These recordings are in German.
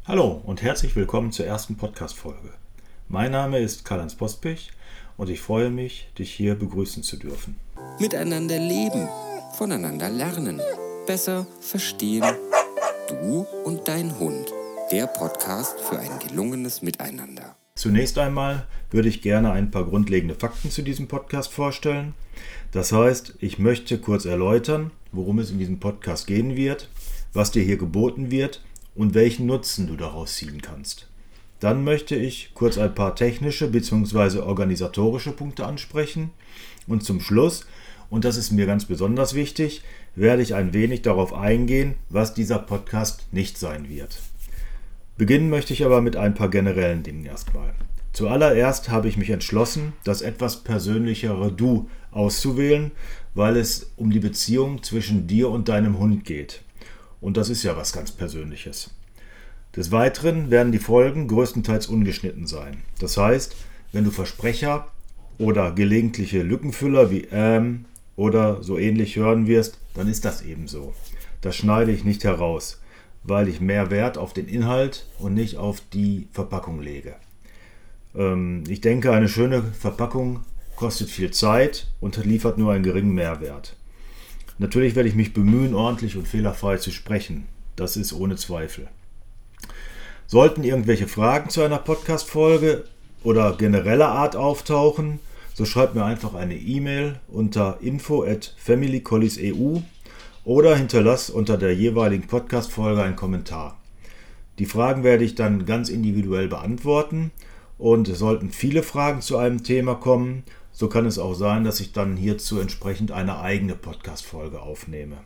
Hallo und herzlich willkommen zur ersten Podcast-Folge. Mein Name ist Karl-Heinz Postpich und ich freue mich, dich hier begrüßen zu dürfen. Miteinander leben, voneinander lernen, besser verstehen. Du und dein Hund. Der Podcast für ein gelungenes Miteinander. Zunächst einmal würde ich gerne ein paar grundlegende Fakten zu diesem Podcast vorstellen. Das heißt, ich möchte kurz erläutern, worum es in diesem Podcast gehen wird, was dir hier geboten wird und welchen Nutzen du daraus ziehen kannst. Dann möchte ich kurz ein paar technische bzw. organisatorische Punkte ansprechen und zum Schluss, und das ist mir ganz besonders wichtig, werde ich ein wenig darauf eingehen, was dieser Podcast nicht sein wird. Beginnen möchte ich aber mit ein paar generellen Dingen erstmal. Zuallererst habe ich mich entschlossen, das etwas persönlichere Du auszuwählen, weil es um die Beziehung zwischen dir und deinem Hund geht. Und das ist ja was ganz Persönliches. Des Weiteren werden die Folgen größtenteils ungeschnitten sein. Das heißt, wenn du Versprecher oder gelegentliche Lückenfüller wie oder so ähnlich hören wirst, dann ist das eben so. Das schneide ich nicht heraus, weil ich mehr Wert auf den Inhalt und nicht auf die Verpackung lege. Ich denke, eine schöne Verpackung kostet viel Zeit und liefert nur einen geringen Mehrwert. Natürlich werde ich mich bemühen, ordentlich und fehlerfrei zu sprechen. Das ist ohne Zweifel. Sollten irgendwelche Fragen zu einer Podcast-Folge oder genereller Art auftauchen, so schreibt mir einfach eine E-Mail unter info@familycollies.eu oder hinterlass unter der jeweiligen Podcast-Folge einen Kommentar. Die Fragen werde ich dann ganz individuell beantworten und sollten viele Fragen zu einem Thema kommen, so kann es auch sein, dass ich dann hierzu entsprechend eine eigene Podcast-Folge aufnehme.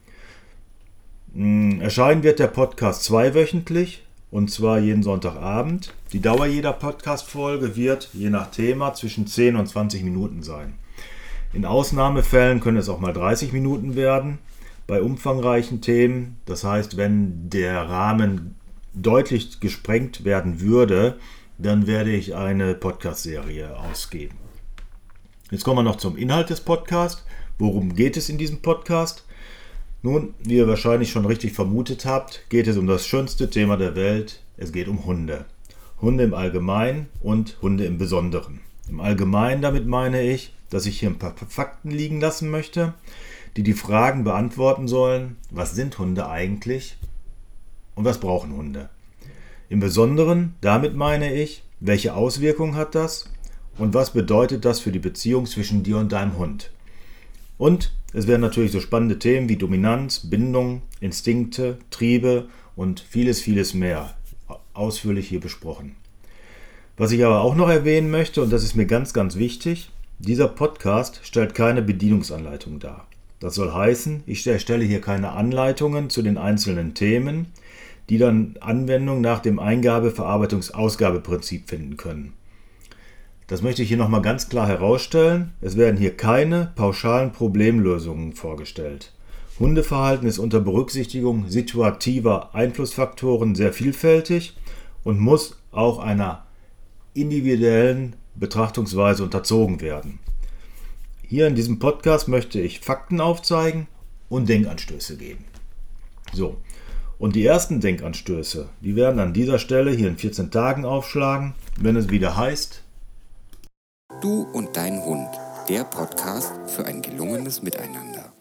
Erscheinen wird der Podcast zweiwöchentlich, und zwar jeden Sonntagabend. Die Dauer jeder Podcast-Folge wird, je nach Thema, zwischen 10 und 20 Minuten sein. In Ausnahmefällen können es auch mal 30 Minuten werden. Bei umfangreichen Themen, das heißt, wenn der Rahmen deutlich gesprengt werden würde, dann werde ich eine Podcast-Serie ausgeben. Jetzt kommen wir noch zum Inhalt des Podcasts. Worum geht es in diesem Podcast? Nun, wie ihr wahrscheinlich schon richtig vermutet habt, geht es um das schönste Thema der Welt. Es geht um Hunde. Hunde im Allgemeinen und Hunde im Besonderen. Im Allgemeinen damit meine ich, dass ich hier ein paar Fakten liegen lassen möchte, die Fragen beantworten sollen, was sind Hunde eigentlich und was brauchen Hunde. Im Besonderen damit meine ich, welche Auswirkungen hat das und was bedeutet das für die Beziehung zwischen dir und deinem Hund. Und es werden natürlich so spannende Themen wie Dominanz, Bindung, Instinkte, Triebe und vieles, vieles mehr ausführlich hier besprochen. Was ich aber auch noch erwähnen möchte, und das ist mir ganz, ganz wichtig, dieser Podcast stellt keine Bedienungsanleitung dar. Das soll heißen, ich erstelle hier keine Anleitungen zu den einzelnen Themen, die dann Anwendung nach dem Eingabe-Verarbeitungs-Ausgabeprinzip finden können. Das möchte ich hier nochmal ganz klar herausstellen. Es werden hier keine pauschalen Problemlösungen vorgestellt. Hundeverhalten ist unter Berücksichtigung situativer Einflussfaktoren sehr vielfältig und muss auch einer individuellen Betrachtungsweise unterzogen werden. Hier in diesem Podcast möchte ich Fakten aufzeigen und Denkanstöße geben. So, und die ersten Denkanstöße, die werden an dieser Stelle hier in 14 Tagen aufschlagen, wenn es wieder heißt: Du und dein Hund. Der Podcast für ein gelungenes Miteinander.